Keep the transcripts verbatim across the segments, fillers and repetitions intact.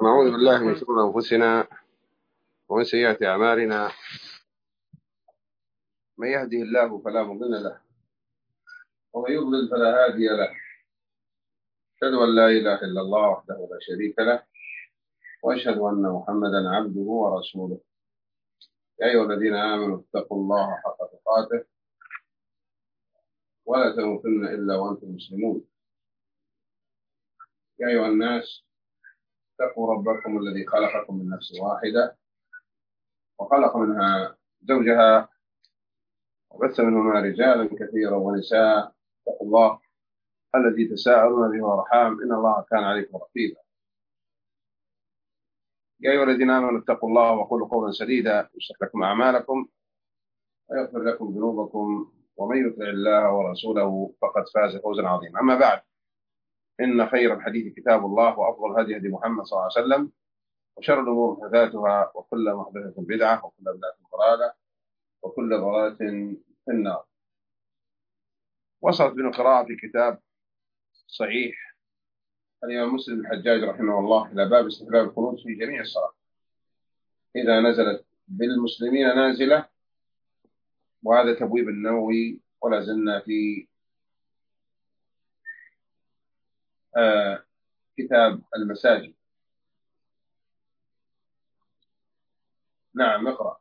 نعوذ بالله من شرور أنفسنا ومن سيئات أعمالنا. من يهده الله فلا مضل له ومن يضلل فلا هادي له. أشهد أن لا إله إلا الله وحده لا شريك له وأشهد أن محمدا عبده ورسوله. يا أيها الذين آمنوا اتقوا الله حق تقاته ولا تموتن إلا وأنتم مسلمون. يا أيها الناس اتقوا ربكم الذي خلقكم من نفس واحدة وخلق منها زوجها وبث منهما رجالا كثيرا ونساء. اتقوا الله الذي تساءلون به والأرحام إن الله كان عليكم رقيبا. يا أيها الذين آمنوا اتقوا الله وقولوا قولا سديدا يصلح لكم أعمالكم ويغفر لكم ذنوبكم ومن يطع الله ورسوله فقد فاز فوزا عظيما. أما بعد، إن خير الحديث كتاب الله وأفضل الهدي هدي محمد صلى الله عليه وسلم وشر الأمور محدثاتها وكل محدثة بدعة وكل بدعة ضلالة وكل ضلالة في النار. وصلت بنا قراءة في كتاب صحيح الإمام مسلم الحجاج رحمه الله إلى باب استحباب القنوت في جميع الصلاة إذا نزلت بالمسلمين نازلة، وهذا تبويب النووي. ولا زلنا في آه كتاب المساجد. نعم، اقرأ.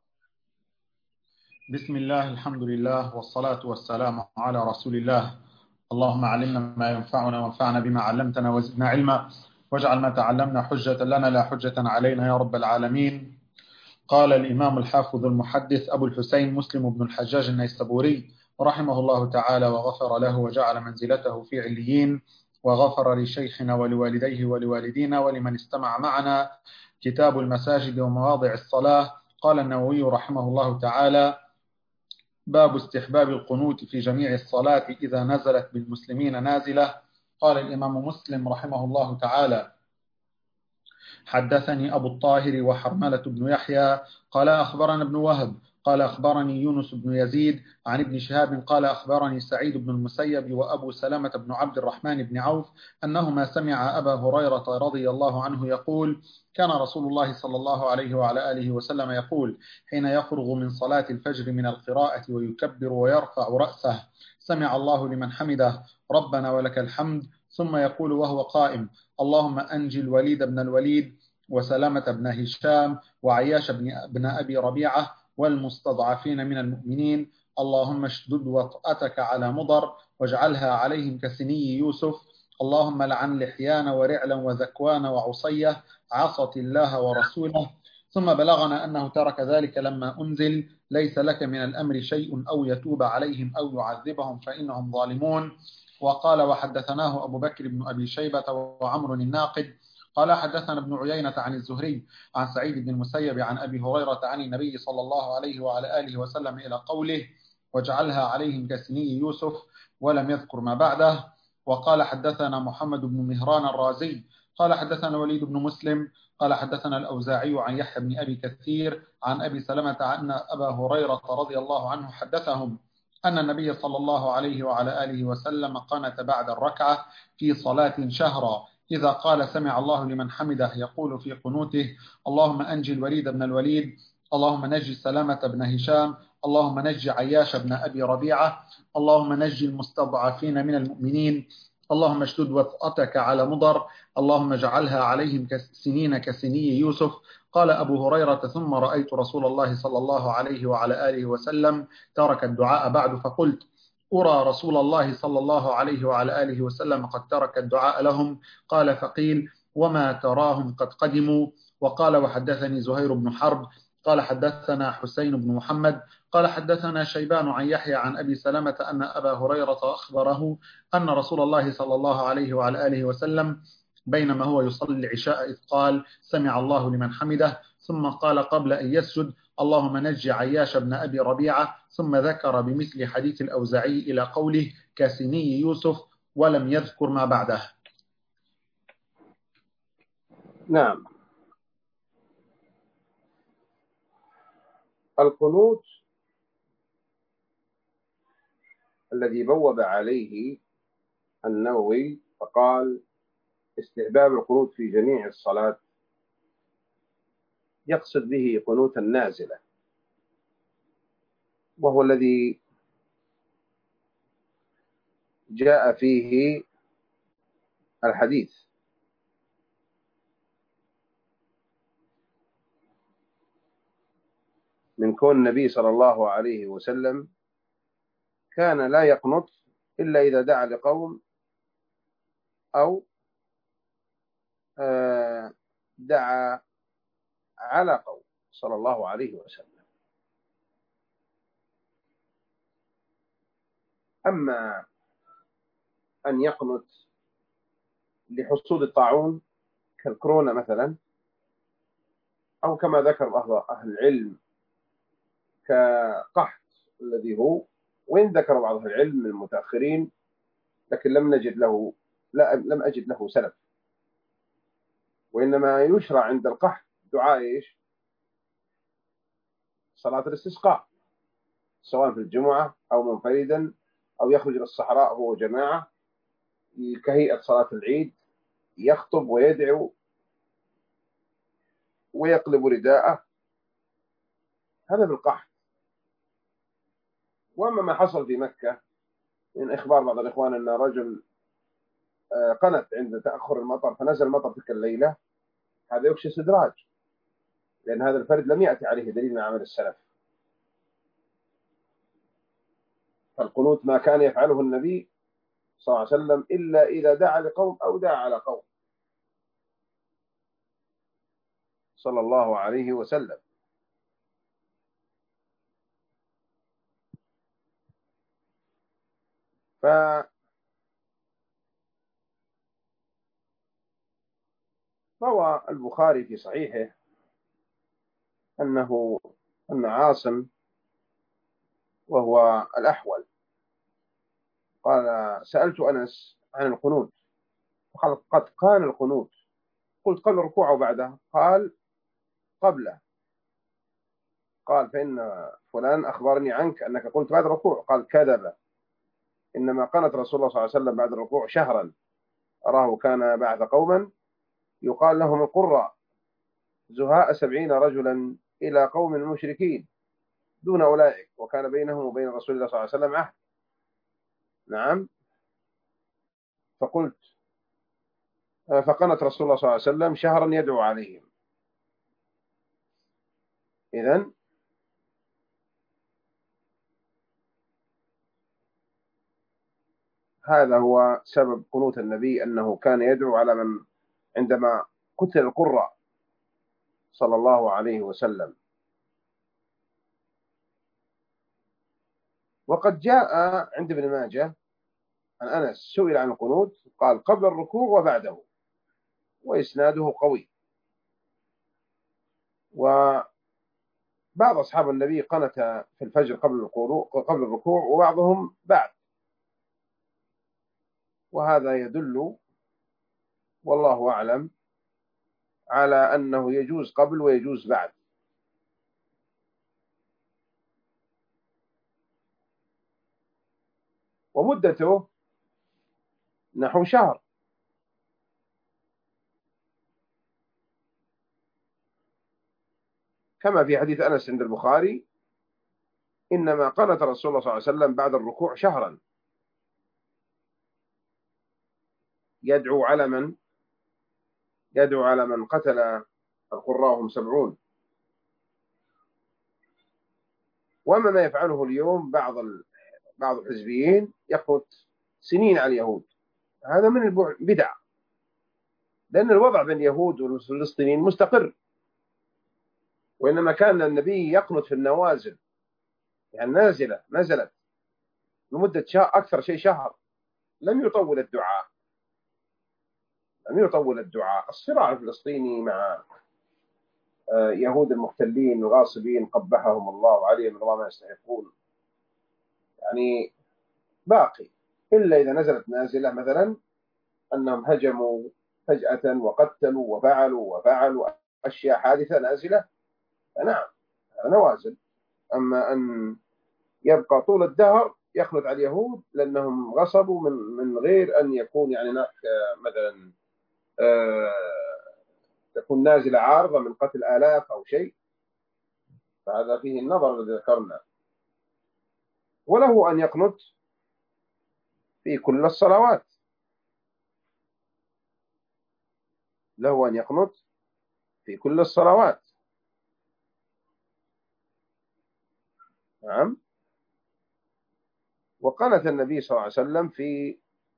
بسم الله، الحمد لله، والصلاة والسلام على رسول الله. اللهم علمنا ما ينفعنا وانفعنا بما علمتنا وزدنا علما، واجعل ما تعلمنا حجة لنا لا حجة علينا يا رب العالمين. قال الإمام الحافظ المحدث أبو الحسين مسلم بن الحجاج النيسابوري رحمه الله تعالى وغفر له وجعل منزلته في عليين، وغفر لشيخنا ولوالديه ولوالدينا ولمن استمع معنا. كتاب المساجد ومواضع الصلاة. قال النووي رحمه الله تعالى: باب استحباب القنوت في جميع الصلاة إذا نزلت بالمسلمين نازلة. قال الإمام مسلم رحمه الله تعالى: حدثني أبو الطاهر وحرملة بن يحيى قال أخبرنا ابن وهب قال أخبرني يونس بن يزيد عن ابن شهاب قال أخبرني سعيد بن المسيب وأبو سلمة بن عبد الرحمن بن عوف أنهما سمع أبا هريرة رضي الله عنه يقول: كان رسول الله صلى الله عليه وعلى آله وسلم يقول حين يفرغ من صلاة الفجر من القراءة ويكبر ويرفع رأسه: سمع الله لمن حمده ربنا ولك الحمد، ثم يقول وهو قائم: اللهم أنجي الوليد بن الوليد وسلامة بن هشام وعياش بن أبي ربيعة والمستضعفين من المؤمنين، اللهم اشدد وطأتك على مضر واجعلها عليهم كسني يوسف، اللهم لعن لحيان ورعلا وذكوان وعصية عصت الله ورسوله. ثم بلغنا أنه ترك ذلك لما أنزل: ليس لك من الأمر شيء أو يتوب عليهم أو يعذبهم فإنهم ظالمون. وقال: وحدثناه أبو بكر بن أبي شيبة وعمر الناقد قال حدثنا ابن عيينة عن الزهري عن سعيد بن المسيب عن أبي هريرة عن النبي صلى الله عليه وعلى آله وسلم إلى قوله: واجعلها عليهم كسني يوسف، ولم يذكر ما بعده. وقال حدثنا محمد بن مهران الرازي قال حدثنا وليد بن مسلم قال حدثنا الأوزاعي عن يحيى بن أبي كثير عن أبي سلمة أن أبا هريرة رضي الله عنه حدثهم أن النبي صلى الله عليه وعلى آله وسلم قنت بعد الركعة في صلاة شهرا إذا قال سمع الله لمن حمده يقول في قنوته: اللهم أنجي الوليد بن الوليد، اللهم نجي سلامة بن هشام، اللهم نجي عياش بن أبي ربيعة، اللهم نجي المستضعفين من المؤمنين، اللهم اشدد وطأتك على مضر، اللهم اجعلها عليهم كسنين كسني يوسف. قال أبو هريرة: ثم رأيت رسول الله صلى الله عليه وعلى آله وسلم ترك الدعاء بعد، فقلت: أرى رسول الله صلى الله عليه وعلى آله وسلم قد ترك الدعاء لهم. قال: فقيل: وما تراهم قد قدموا؟ وقال: وحدثني زهير بن حرب قال حدثنا حسين بن محمد قال حدثنا شيبان عن يحيى عن أبي سلمة أن أبا هريرة أخبره أن رسول الله صلى الله عليه وعلى آله وسلم بينما هو يصلي العشاء إذ قال: سمع الله لمن حمده، ثم قال قبل أن يسجد: اللهم نجي عياش بن أبي ربيعة، ثم ذكر بمثل حديث الأوزاعي إلى قوله: كسني يوسف، ولم يذكر ما بعده. نعم. القنوت الذي بوب عليه النووي فقال: استحباب القنوت في جميع الصلاة يقصد به قنوت النازلة، وهو الذي جاء فيه الحديث من كون النبي صلى الله عليه وسلم كان لا يقنط إلا إذا دعا لقوم أو دعا على قوم صلى الله عليه وسلم. أما أن يقنط لحصول الطاعون كالكورونا مثلا، أو كما ذكر بعض أهل العلم كقحط الذي هو، وإن ذكر بعض أهل العلم من المتأخرين لكن لم نجد له لا لم أجد له سلف، وإنما يشرع عند القحط دعاء إيش؟ صلاة الاستسقاء، سواء في الجمعة أو منفردا أو يخرج إلى الصحراء هو جماعة كهيئة صلاة العيد، يخطب ويدعو ويقلب رداءه، هذا بالقحط. وأما ما حصل في مكة من إخبار بعض الإخوان أن رجل قنت عند تأخر المطر فنزل المطر تلك الليلة، هذا يخشى استدراج، لأن هذا الفرد لم يأتي عليه دليل من عمل السلف. فالقنوت ما كان يفعله النبي صلى الله عليه وسلم إلا إذا دعا لقوم أو دعا على قوم صلى الله عليه وسلم. فروى البخاري في صحيحه أنه أن عاصم وهو الأحول قال سألت أنس عن القنوت قال قد كان القنوت، قلت قبل الركوع أو بعده؟ قال قبله. قال فإن فلان أخبرني عنك أنك قلت بعد الركوع، قال كذب، إنما قنت رسول الله صلى الله عليه وسلم بعد الركوع شهرا، أراه كان بعث قوما يقال لهم القراء زهاء سبعين رجلا إلى قوم مشركين دون أولئك، وكان بينهم وبين رسول الله صلى الله عليه وسلم عهد. نعم. فقلت فقنت رسول الله صلى الله عليه وسلم شهرا يدعو عليهم. إذن هذا هو سبب قنوت النبي، أنه كان يدعو على من عندما قتل القراء صلى الله عليه وسلم. وقد جاء عند ابن ماجه عن أنس سئل عن القنوت قال قبل الركوع وبعده، وإسناده قوي. وبعض أصحاب النبي قنت في الفجر قبل قبل الركوع وبعضهم بعد، وهذا يدل والله أعلم على أنه يجوز قبل ويجوز بعد. ومدته نحو شهر، كما في حديث أنس عند البخاري إنما قنت رسول الله صلى الله عليه وسلم بعد الركوع شهرا، يدعو على من يدعو على من قتل القراء هم سبعون. وما ما يفعله اليوم بعض بعض الحزبيين يقنط سنين على اليهود، هذا من البدع، لأن الوضع بين اليهود والفلسطينيين مستقر، وإنما كان النبي يقنط في النوازل، يعني نازلة نزلت لمدة شهر، أكثر شيء شهر، لم يطول الدعاء لم يطول الدعاء. الصراع الفلسطيني مع يهود المحتلين الغاصبين قبحهم الله عليهم الله ما يستحقون يعني باقي، إلا إذا نزلت نازلة مثلا أنهم هجموا فجأة وقتلوا وفعلوا وفعلوا أشياء حادثة نازلة، فنعم نوازل. أما أن يبقى طول الدهر يخلط على اليهود لأنهم غصبوا من من غير أن يكون يعني هناك مثلا آه تكون تكون نازلة عارضة من قتل آلاف أو شيء، فهذا فيه النظر الذي ذكرنا. وله أن يقنت في كل الصلوات، له أن يقنت في كل الصلوات. نعم. وقنت النبي صلى الله عليه وسلم في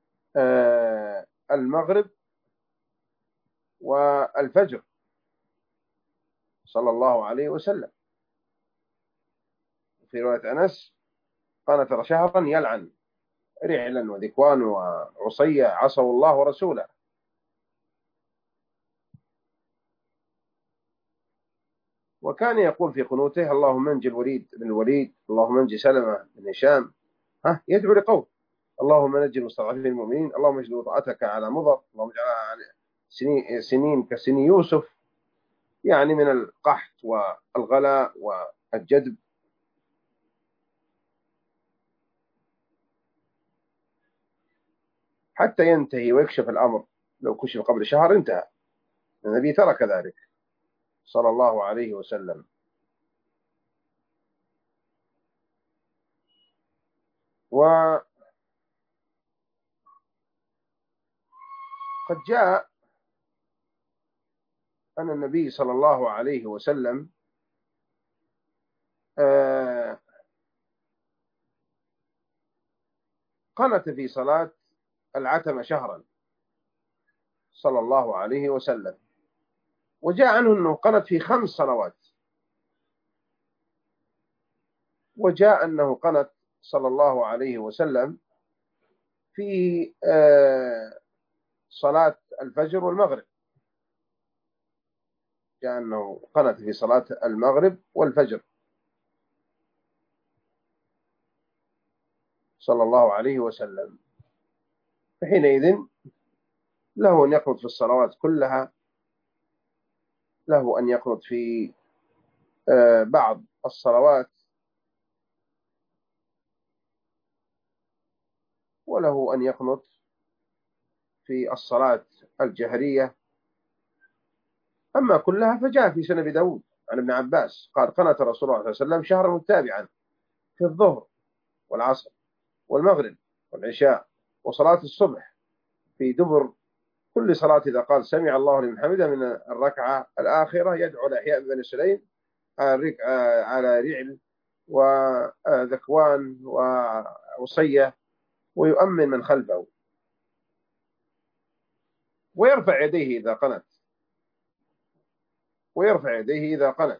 المغرب والفجر صلى الله عليه وسلم. في رواية أنس قنت شهرا يلعن رعلا وذكوان وعصية عصوا الله ورسوله. وكان يقول في قنوته: اللهم انجي الوليد بن الوليد، اللهم انجي سلمة بن هشام. ها يدعو لقوم: اللهم نجي المستضعفين المؤمنين، اللهم اجعل وطأتك على مضر، اللهم اجعلها سنين, سنين كسن يوسف، يعني من القحط والغلاء والجدب. حتى ينتهي ويكشف الأمر. لو كشف قبل شهر انتهى. النبي ترك ذلك صلى الله عليه وسلم. وقد جاء أن النبي صلى الله عليه وسلم قنت في صلاة العتمة شهرا صلى الله عليه وسلم. وجاء عنه أنه قنت في خمس صلوات. وجاء أنه قنت صلى الله عليه وسلم في صلاة الفجر والمغرب. جاء أنه قنت في صلاة المغرب والفجر صلى الله عليه وسلم. فحينئذ له أن يقنط في الصلوات كلها، له أن يقنط في بعض الصلوات، وله أن يقنط في الصلاة الجهرية. أما كلها فجاء في سنة داود عن ابن عباس قال: قنت رسول الله صلى الله عليه وسلم شهرا متابعا في الظهر والعصر والمغرب والعشاء وصلاة الصبح، في دبر كل صلاة إذا قال سمع الله لمن حمده من الركعة الآخرة يدعو لأحياء بن سليم على رعل وذكوان وعصية، ويؤمن من خلفه، ويرفع يديه إذا قنت ويرفع يديه إذا قنت.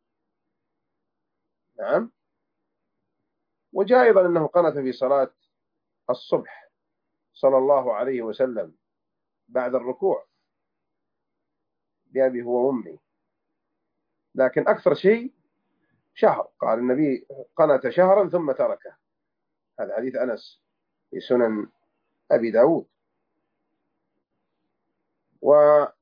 نعم. وجاء أيضا أنه قنت في صلاة الصبح صلى الله عليه وسلم بعد الركوع بأبي هو وأمي، لكن أكثر شيء شهر. قال النبي: قنت شهرا ثم تركه. هذا حديث أنس في سنن أبي داود. وليس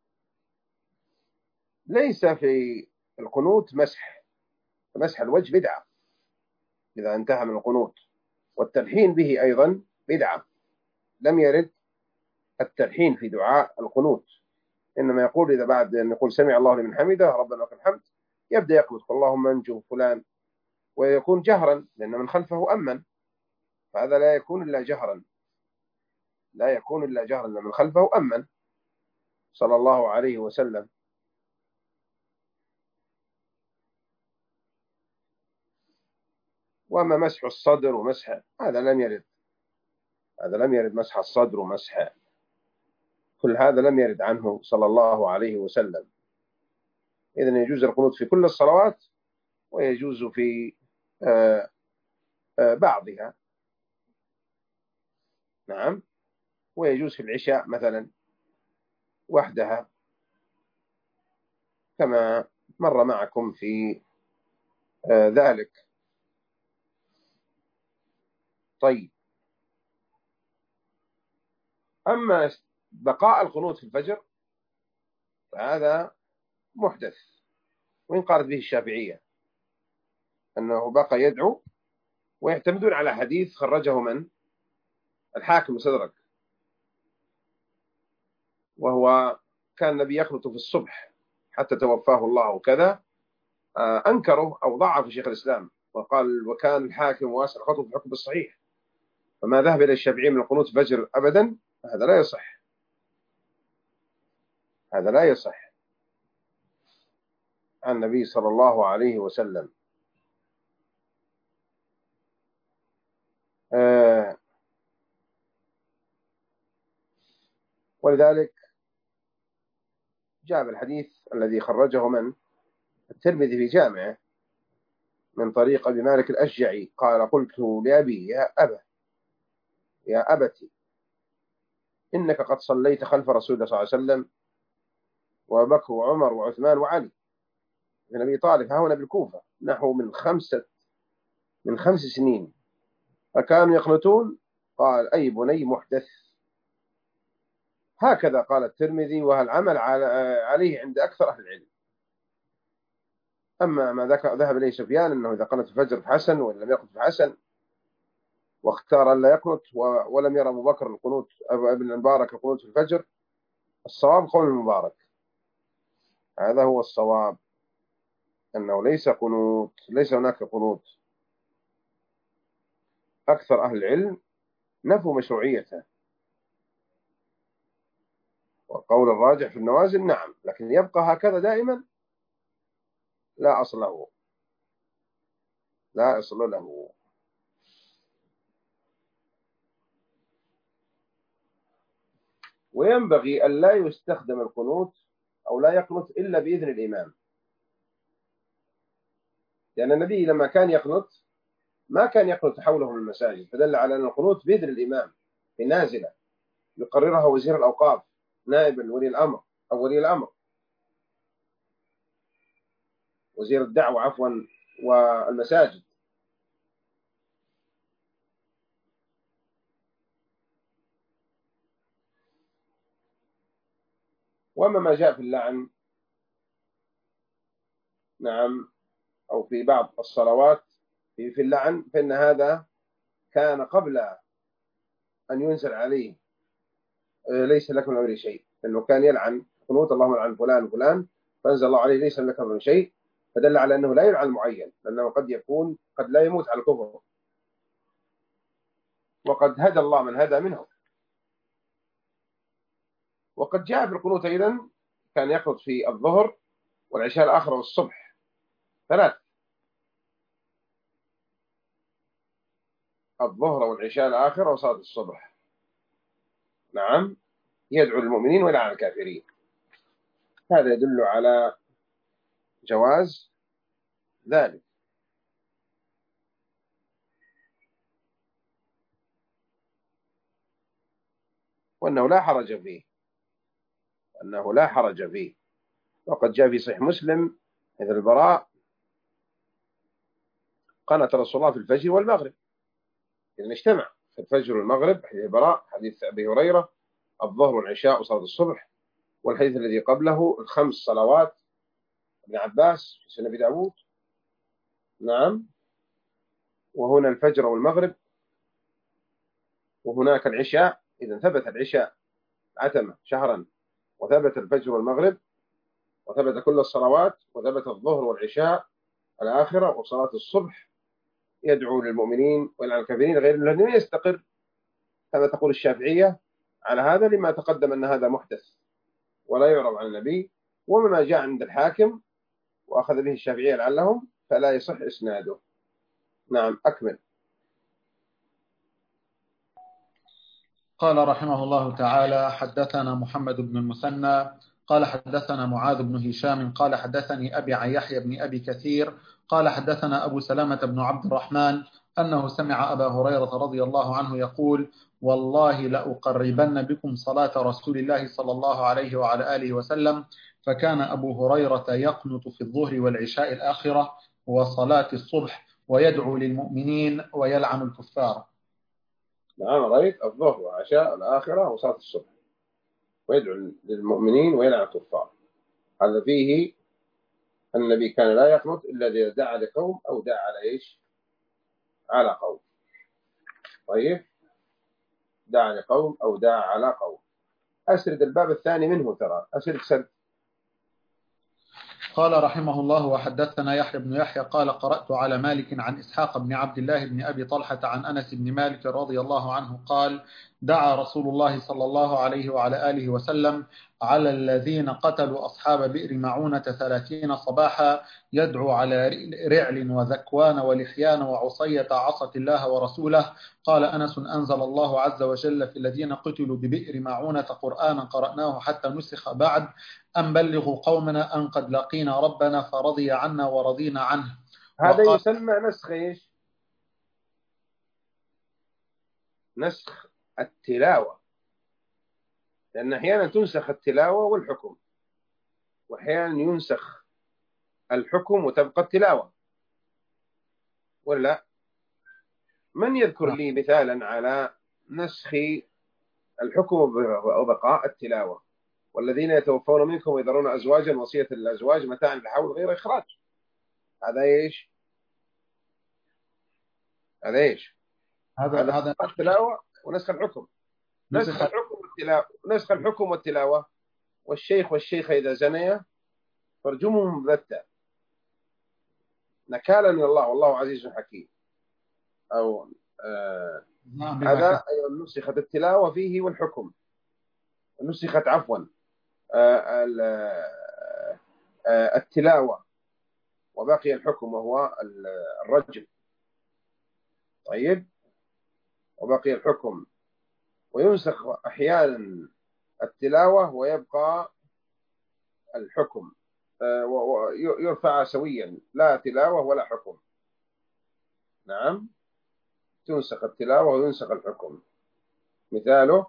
في القنوت مسح مسح الوجه بدعة إذا انتهى من القنوت، والتلحين به أيضا بدعة. لم يرد التلحين في دعاء القنوت، إنما يقول إذا بعد أن يقول سمع الله لمن حمده ربنا لك الحمد يبدأ يقول اللهم انجو فلان، ويكون جهرا لأن من خلفه أمن، فهذا لا يكون إلا جهرا لا يكون إلا جهرا لأن من خلفه أمن صلى الله عليه وسلم. وأما مسح الصدر ومسح هذا لم يرد هذا لم يرد مسح الصدر ومسح كل هذا لم يرد عنه صلى الله عليه وسلم. إذن يجوز القنوت في كل الصلوات، ويجوز في آآ آآ بعضها. نعم. ويجوز في العشاء مثلا وحدها كما مر معكم في ذلك. طيب. أما بقاء القنوت في الفجر فهذا محدث، وإن قالت به الشافعية أنه بقى يدعو، ويعتمدون على حديث خرجه من الحاكم مستدرك، وهو كان النبي يقنط في الصبح حتى توفاه الله وكذا، أنكره أو ضعف شيخ الإسلام وقال وكان الحاكم واسع خطوة في الحكم الصحيح، فما ذهب إلى الشافعي من القنوت فجر أبدا، هذا لا يصح، هذا لا يصح عن النبي صلى الله عليه وسلم. آه ولذلك جاء الحديث الذي خرجه من الترمذي في جامعه من طريق أبي مالك الأشجعي قال قلت لأبي يا أبا يا أبتي إنك قد صليت خلف رسول الله صلى الله عليه وسلم وبكر وعمر وعثمان وعلي بن أبي طالب ها هنا بالكوفة نحو من خمسة من خمس سنين فكانوا يقنتون. قال أي بني محدث. هكذا قال الترمذي، وهالعمل عليه عند أكثر أهل العلم. أما ما ذهب إليه سفيان أنه إذا قنت الفجر فحسن وإن لم يقنت فحسن، واختار أن لا يقنت ولم يرى أبو بكر القنوت ابن المبارك القنوت في الفجر، الصواب قول المبارك، هذا هو الصواب، أنه ليس قنوت، ليس هناك قنوت. أكثر أهل العلم نفوا مشروعيته، والقول الراجح في النوازل نعم، لكن يبقى هكذا دائما لا أصل له، لا أصل له. وينبغي أن لا يستخدم القنوت أو لا يقنط إلا بإذن الإمام، لأن النبي لما كان يقنط ما كان يقنط حوله من المساجد، فدل على أن القنوت بإذن الإمام في نازلة يقررها وزير الأوقاف نائب ولي الأمر أو ولي الأمر وزير الدعوة عفوا والمساجد. وأما ما جاء في اللعن نعم أو في بعض الصلوات في اللعن فإن هذا كان قبل أن ينزل عليه ليس لك من أمر شيء، لأنه كان يلعن قنوت اللهم لعن فلان وفلان، فأنزل الله عليه ليس لك من شيء، فدل على أنه لا يلعن المعين، لأنه قد يكون قد لا يموت على الكفر، وقد هدى الله من هدى منه. وقد جاء في القنوت أيضا كان يقنط في الظهر والعشاء الآخرة والصبح ثلاث، الظهر والعشاء الآخرة وصلاة الصبح، نعم، يدعو المؤمنين ويلعن الكافرين. هذا يدل على جواز ذلك. وأنه لا حرج فيه، وأنه لا حرج فيه. وقد جاء في صحيح مسلم إذ البراء قنت رسول الله في الفجر والمغرب، إذن اجتمع في الفجر والمغرب، حديث البراء، حديث أبي هريرة، الظهر والعشاء وصلاة الصبح، والحديث الذي قبله الخمس صلوات ابن عباس في سنة أبي داود، نعم، وهنا الفجر والمغرب، وهناك العشاء، إذا ثبت العشاء عتمة شهرا، وثبت الفجر والمغرب، وثبت كل الصلوات، وثبت الظهر والعشاء الآخرة وصلاة الصبح، يدعو للمؤمنين وإلى الكافرين غير الذين يستقر كما تقول الشافعية على هذا، لما تقدم أن هذا محدث ولا يعرض عن النبي، ومما جاء عند الحاكم وأخذ به الشافعية لعلهم فلا يصح إسناده. نعم أكمل. قال رحمه الله تعالى: حدثنا محمد بن المثنى قال حدثنا معاذ بن هشام قال حدثني أبي عن يحيى بن أبي كثير قال حدثنا أبو سلمة بن عبد الرحمن أنه سمع أبا هريرة رضي الله عنه يقول: والله لأقربن بكم صلاة رسول الله صلى الله عليه وعلى آله وسلم. فكان أبو هريرة يقنط في الظهر والعشاء الآخرة وصلاة الصبح ويدعو للمؤمنين ويلعن الكفار. نعم رأيت الظهر والعشاء الآخرة وصلاة الصبح ويدعو للمؤمنين ويلعن الكفار، هذا فيه أن النبي كان لا يقنط إلا إذا دعا لقوم أو دعا على إيش؟ على قوم. طيب، دعا لقوم أو دعا على قوم. أسرد الباب الثاني منه، ترى أسرد سرد. قال رحمه الله: وحدثنا يحيى بن يحيى قال قرأت على مالك عن إسحاق بن عبد الله بن أبي طلحة عن أنس بن مالك رضي الله عنه قال: دعا رسول الله صلى الله عليه وعلى آله وسلم على الذين قتلوا أصحاب بئر معونة ثلاثين صباحا، يدعو على رعل وذكوان ولحيان وعصية عصت الله ورسوله. قال أنس: أنزل الله عز وجل في الذين قتلوا ببئر معونة قرآنا قرأناه حتى نسخ بعد، أن بلغوا قومنا أن قد لقينا ربنا فرضي عنا ورضينا عنه. هذا يسمى نسخ إيش؟ نسخ التلاوة، لأن أحيانا تنسخ التلاوة والحكم، وأحيانا ينسخ الحكم وتبقى التلاوة، ولا؟ من يذكر لي مثالا على نسخ الحكم وبقاء التلاوة؟ والذين يتوفون منكم ويذرون أزواجا وصية للأزواج متاعا للحول غير إخراج. هذا إيش؟ هذا إيش؟ هذا هذا التلاوة ونسخ الحكم. نسخ الحكم والتلاوة، نسخ الحكم والتلاوة. والشيخ والشيخة إذا زنيا فارجمهم بتة نكالا من الله والله عزيز حكيم. أو آه هذا أيضا نسخت التلاوة فيه والحكم، نسخت عفوا آه آه التلاوة وبقي الحكم وهو الرجم. طيب، وبقي الحكم، وينسخ أحيانا التلاوة ويبقى الحكم، ويرفع سويا، لا تلاوة ولا حكم. نعم، تنسخ التلاوة وينسخ الحكم. مثاله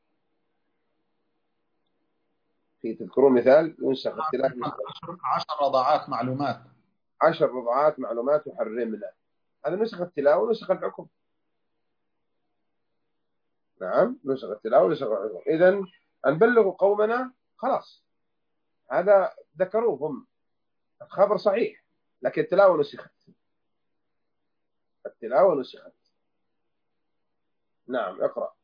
في تذكرون مثال ينسخ التلاوة؟ عشر رضعات معلومات، عشر رضعات معلومات وحرمنا، هذا نسخ التلاوة ونسخ الحكم. نعم، نسخ التلاوة ونسخ الحكم. إذن أن بلغوا قومنا خلاص، هذا ذكروه هم، الخبر صحيح، لكن التلاوة نسخت، التلاوة نسخت. نعم، اقرأ.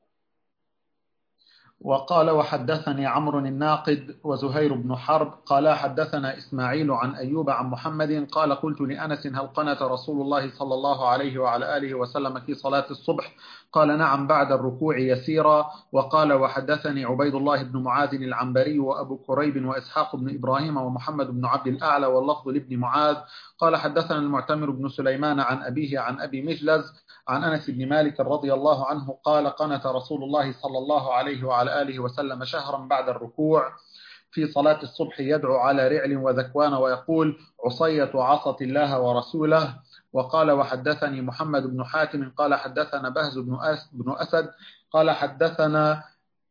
وقال: وحدثني عمرو الناقد وزهير بن حرب قال حدثنا إسماعيل عن أيوب عن محمد قال: قلت لأنس: هل قنت رسول الله صلى الله عليه وعلى آله وسلم في صلاة الصبح؟ قال: نعم، بعد الركوع يسيرا. وقال: وحدثني عبيد الله بن معاذ العنبري وأبو كريب وإسحاق بن إبراهيم ومحمد بن عبد الأعلى واللفظ لابن معاذ قال: حدثنا المعتمر بن سليمان عن أبيه عن أبي مجلز عن أنس بن مالك رضي الله عنه قال: قنت رسول الله صلى الله عليه وعلى آله وسلم شهرا بعد الركوع في صلاة الصبح، يدعو على رعل وذكوان ويقول: عصية عصت الله ورسوله. وقال: وحدثني محمد بن حاتم قال حدثنا بهز بن أسد قال حدثنا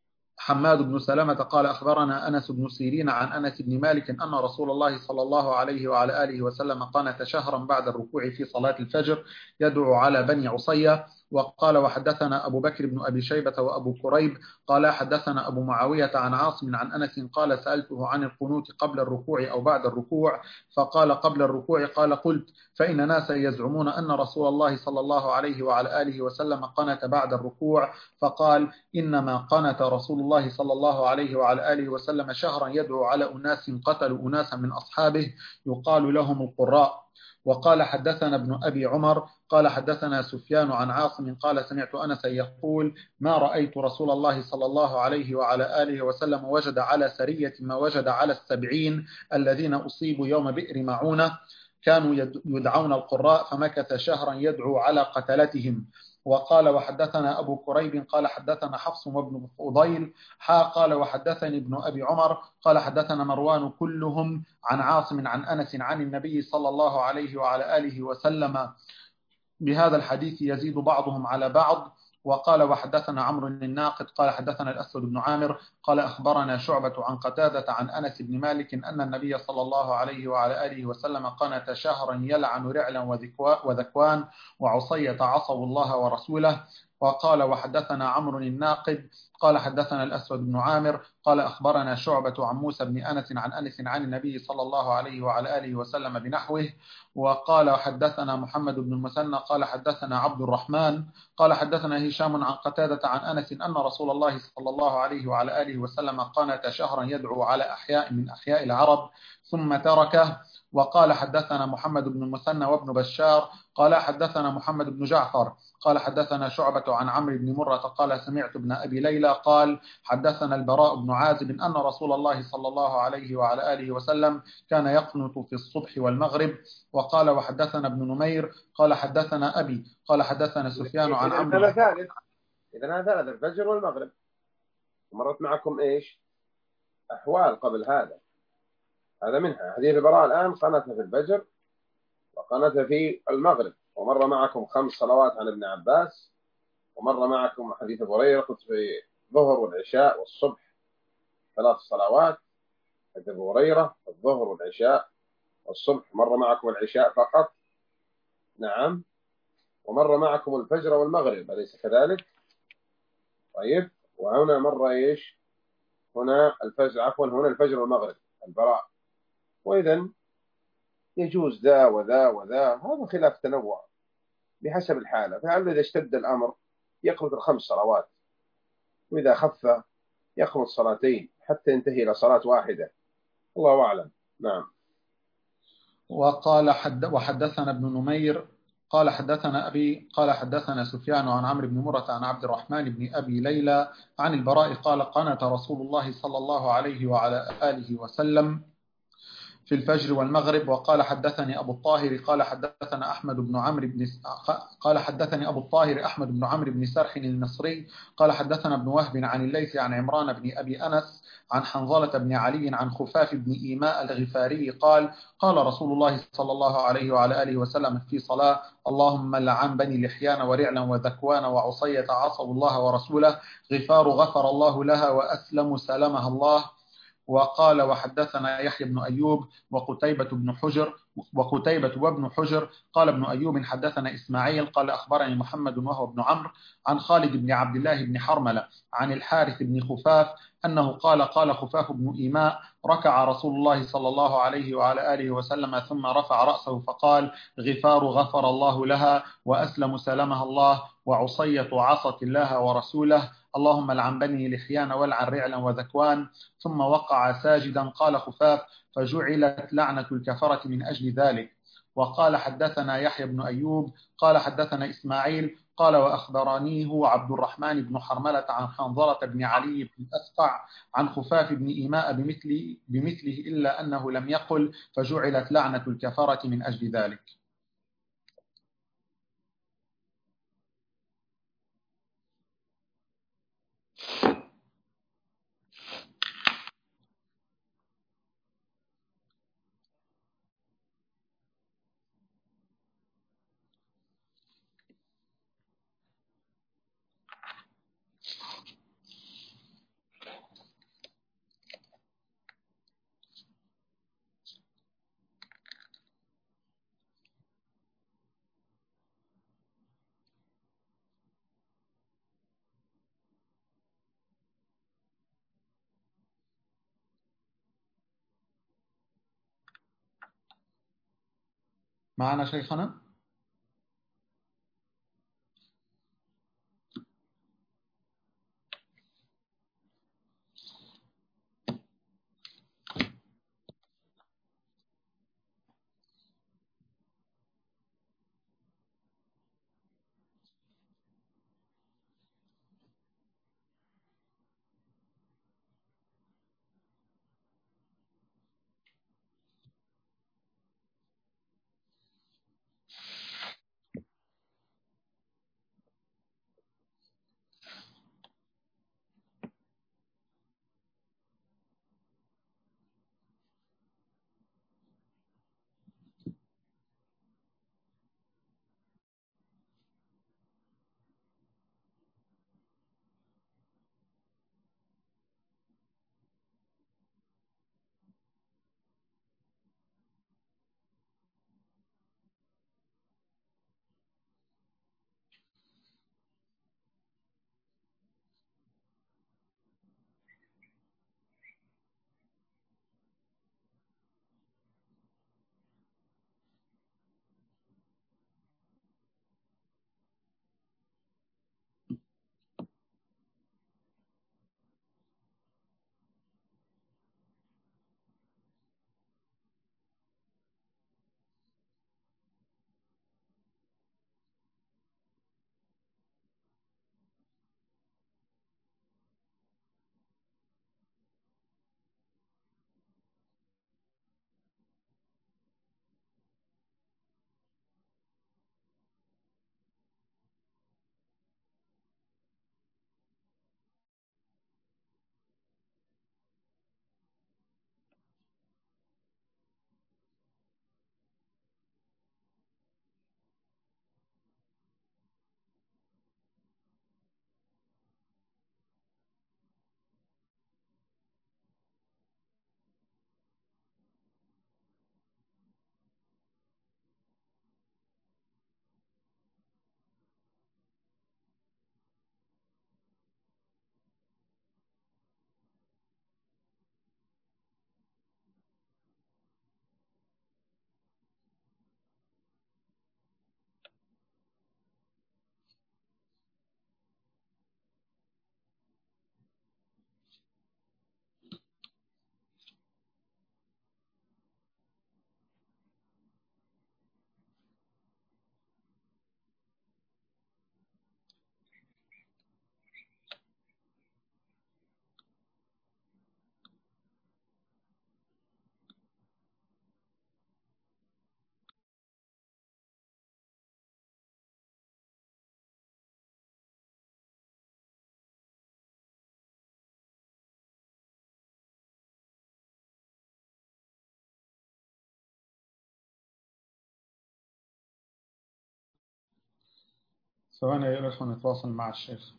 حماد بن سلمة قال أخبرنا أنس بن سيرين عن أنس بن مالك أن رسول الله صلى الله عليه وعلى آله وسلم قنت شهرا بعد الركوع في صلاة الفجر يدعو على بني عصية. وقال: وحدثنا أبو بكر بن أبي شيبة وأبو كريب قال حدثنا أبو معاوية عن عاصم عن أنس قال: سألته عن القنوت قبل الركوع أو بعد الركوع؟ فقال: قبل الركوع. قال: قلت: فإن ناسا يزعمون أن رسول الله صلى الله عليه وعلى آله وسلم قنت بعد الركوع. فقال: إنما قنت رسول الله صلى الله عليه وعلى آله وسلم شهرا يدعو على أناس قتلوا أناسا من أصحابه يقال لهم القراء. وقال: حدثنا ابن أبي عمر قال حدثنا سفيان عن عاصم قال: سمعت أنسا يقول: ما رأيت رسول الله صلى الله عليه وعلى آله وسلم وجد على سرية ما وجد على السبعين الذين أصيبوا يوم بئر معونة، كانوا يدعون القراء، فمكث شهرا يدعو على قتلتهم. وقال: وحدثنا أبو كريب قال حدثنا حفص وابن فضيل حا قال: وحدثني ابن أبي عمر قال حدثنا مروان كلهم عن عاصم عن أنس عن النبي صلى الله عليه وعلى آله وسلم بهذا الحديث يزيد بعضهم على بعض. وقال: وحدثنا عمرو الناقد قال حدثنا الأسود بن عامر قال أخبرنا شعبة عن قتادة عن أنس بن مالك أن النبي صلى الله عليه وعلى آله وسلم قنت شهرا يلعن رعلا وذكوان وعصية عصوا الله ورسوله. وقال: وحدثنا عمرو الناقد قال حدثنا الأسود بن عامر قال أخبرنا شعبة عن موسى بن أنس عن أنس عن النبي صلى الله عليه وعلى آله وسلم بنحوه. وقال حدثنا محمد بن المثنى قال حدثنا عبد الرحمن قال حدثنا هشام عن قتادة عن أنس أن رسول الله صلى الله عليه وعلى آله وسلم قنت شهرا يدعو على أحياء من أحياء العرب ثم تركه. وقال حدثنا محمد بن المثنى وابن بشار قال حدثنا محمد بن جعفر قال حدثنا شعبة عن عمرو بن مرة قال سمعت ابن أبي ليلى قال حدثنا البراء بن عازب أن رسول الله صلى الله عليه وعلى آله وسلم كان يقنط في الصبح والمغرب. وقال وحدثنا ابن نمير قال حدثنا أبي قال حدثنا سفيان عن إذا عمرو. هذا ثالث إذا هذا ثالث الفجر والمغرب. مرت معكم إيش أحوال قبل هذا، هذا منها حديث البراء الآن قنت في الفجر وقنت في المغرب. ومر معكم خمس صلوات عن ابن عباس، ومر معكم حديث أبو هريرة قلت في الظهر والعشاء والصبح ثلاث صلوات. حديث أبو هريرة الظهر والعشاء والصبح. مر معكم العشاء فقط. نعم. ومر معكم الفجر والمغرب، أليس كذلك؟ طيب. وهنا مر إيش؟ هنا الفجر، عفوا هنا الفجر والمغرب البراء. وإذن يجوز ذا وذا وذا، هذا خلاف تنوع بحسب الحالة. فعلا إذا اشتد الأمر يقنط الخمس صلوات، وإذا خف يقنط صلاتين حتى ينتهي إلى صلاة واحدة. الله أعلم. نعم. وقال حد وحدثنا ابن نمير قال حدثنا أبي قال حدثنا سفيان عن عمرو بن مرة عن عبد الرحمن بن أبي ليلى عن البراء قال قنت رسول الله صلى الله عليه وعلى آله وسلم في الفجر والمغرب. وقال حدثني أبو الطاهر قال حدثنا أحمد بن عمرو بن قال حدثني أبو الطاهر أحمد بن عمرو بن سرح المصري قال حدثنا ابن وهب عن الليث عن عمران بن أبي أنس عن حنظلة بن علي عن خفاف بن إيماء الغفاري قال قال رسول الله صلى الله عليه وعلى آله وسلم في صلاة اللهم لعن بني لحيان ورعلا وذكوان وعصية عصوا الله ورسوله غفار غفر الله لها وأسلم سلمها الله. وقال وحدثنا يحيى بن أيوب وقتيبة بن حجر وقتيبة وابن حجر قال ابن أيوب حدثنا إسماعيل قال أخبرني محمد وهو بن عمرو عن خالد بن عبد الله بن حرملة عن الحارث بن خفاف أنه قال قال خفاف بن إيماء ركع رسول الله صلى الله عليه وعلى آله وسلم ثم رفع رأسه فقال غفار غفر الله لها وأسلم سلمها الله وعصية عصت الله ورسوله اللهم لعن بني لحيان ولعن رعلا وذكوان. ثم وقع ساجدا قال خفاف فجعلت لعنة الكفرة من أجل ذلك. وقال حدثنا يحيى بن أيوب قال حدثنا إسماعيل قال وأخبرنيه عبد الرحمن بن حرملة عن حنظلة بن علي بن أسقع عن خفاف بن إيماء بمثله, بمثله إلا أنه لم يقل فجعلت لعنة الكفرة من أجل ذلك. معنا شيخنا؟ ثواني يا الأخوة نتواصل مع الشيخ.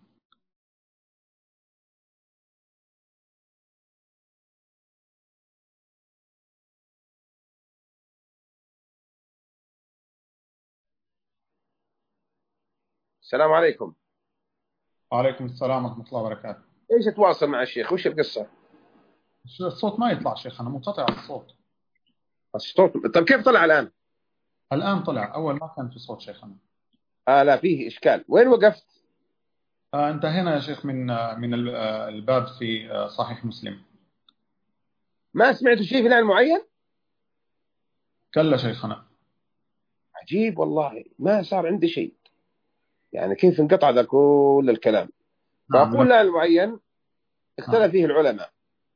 السلام عليكم. وعليكم السلام ورحمة الله وبركاته. ايش اتواصل مع الشيخ؟ وش القصة؟ الصوت ما يطلع شيخنا، منقطع الصوت. الصوت طب كيف طلع الآن؟ الآن طلع، أول ما كان في صوت شيخنا. آه لا فيه إشكال. وين وقفت؟ آه انتهينا يا شيخ من آه من ال- آه الباب في آه صحيح مسلم. ما سمعت شيء في لعن معين؟ كلا شيخنا. عجيب والله، ما صار عندي شيء. يعني كيف انقطع ذا كل الكلام؟ نعم فأقول لك. لعن معين نعم. اختلف فيه العلماء،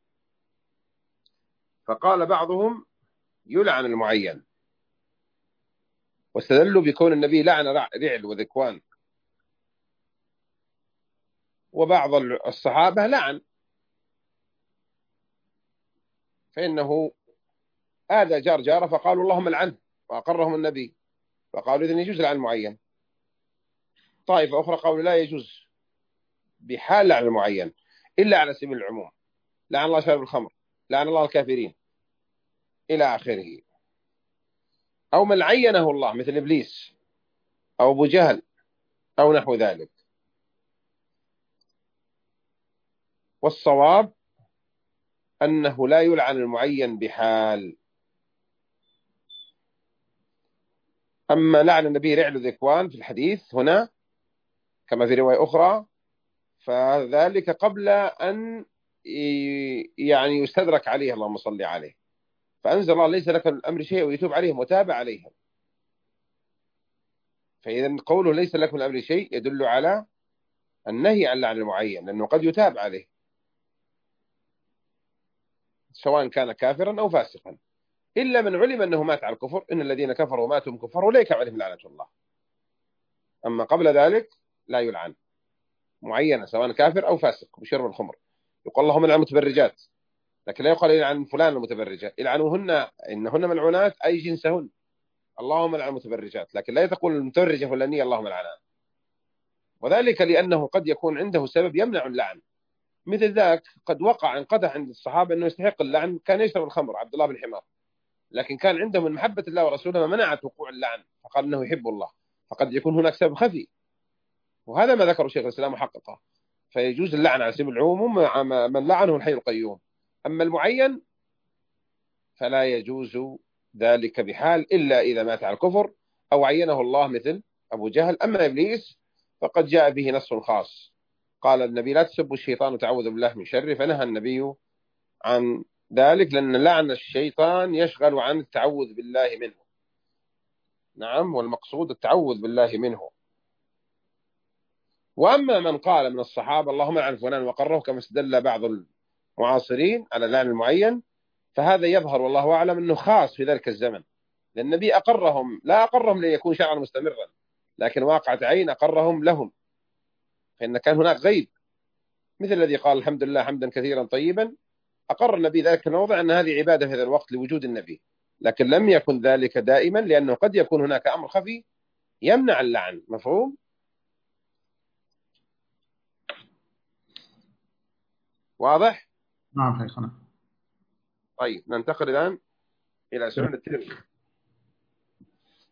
فقال بعضهم يلعن المعين، واستدلوا بكون النبي لعن رعل وذكوان، وبعض الصحابة لعن فإنه آذى جار جاره، فقالوا اللهم لعنه، وأقرهم النبي، فقالوا إذن يجوز لعن المعين. طائفة أخرى قالوا لا يجوز بحال لعن المعين إلا على سبيل العموم، لعن الله شارب الخمر، لعن الله الكافرين إلى آخره، أو من عينه الله مثل إبليس أو أبو جهل أو نحو ذلك. والصواب أنه لا يلعن المعين بحال. أما لعن النبي رعل ذكوان في الحديث هنا كما في رواية أخرى، فذلك قبل أن يعني يستدرك عليه، اللهم صل عليه، فأنزل الله ليس لك من الأمر شيء ويتوب عليهم وتاب عليهم. فإذا قوله ليس لك من الأمر شيء يدل على النهي عن لعن المعين، لأنه قد يتاب عليه سواء كان كافرا أو فاسقا، إلا من علم أنه مات على الكفر، إن الذين كفروا ماتوا كفر وليك عليهم لعنة الله. أما قبل ذلك لا يلعن معينة سواء كافر أو فاسق بشرب الخمر. يقول اللهم لعن المتبرجات، لكن لا يقال يلعن فلان المتبرجة، يلعنوهن إنهن ملعونات أي جنسهن، اللهم لعن المتبرجات، لكن لا تقول المتبرجة فلانية اللهم لعنها، وذلك لأنه قد يكون عنده سبب يمنع اللعن. مثل ذاك قد وقع انقدح عند الصحابة أنه يستحق اللعن، كان يشرب الخمر عبد الله بن حمار، لكن كان عنده من محبة الله ورسوله ما منعت وقوع اللعن، فقال أنه يحب الله، فقد يكون هناك سبب خفي، وهذا ما ذكره شيخ الإسلام وحققه. فيجوز اللعن على سبيل العموم مع من لعنه الحي القيوم. أما المعين فلا يجوز ذلك بحال إلا إذا مات على الكفر أو عينه الله مثل أبو جهل. أما إبليس فقد جاء به نص خاص، قال النبي لا تسبوا الشيطان وتعوذوا بالله من شره، فنهى النبي عن ذلك، لأن لعن الشيطان يشغل عن التعوذ بالله منه. نعم، والمقصود التعوذ بالله منه. وأما من قال من الصحابة اللهم لعن فلان وقره كما استدل بعض المعاصرين على اللعن المعين، فهذا يظهر والله أعلم أنه خاص في ذلك الزمن، لأن النبي أقرهم، لا أقرهم ليكون شرعا مستمرا، لكن واقعة عين أقرهم لهم، فإن كان هناك غيب مثل الذي قال الحمد لله حمدا كثيرا طيبا، أقر النبي ذلك في الموضع أن هذه عبادة في هذا الوقت لوجود النبي، لكن لم يكن ذلك دائما، لأنه قد يكون هناك أمر خفي يمنع اللعن. مفهوم؟ واضح؟ نعم شيخنا. طيب ننتقل الآن إلى سنن الترمذي.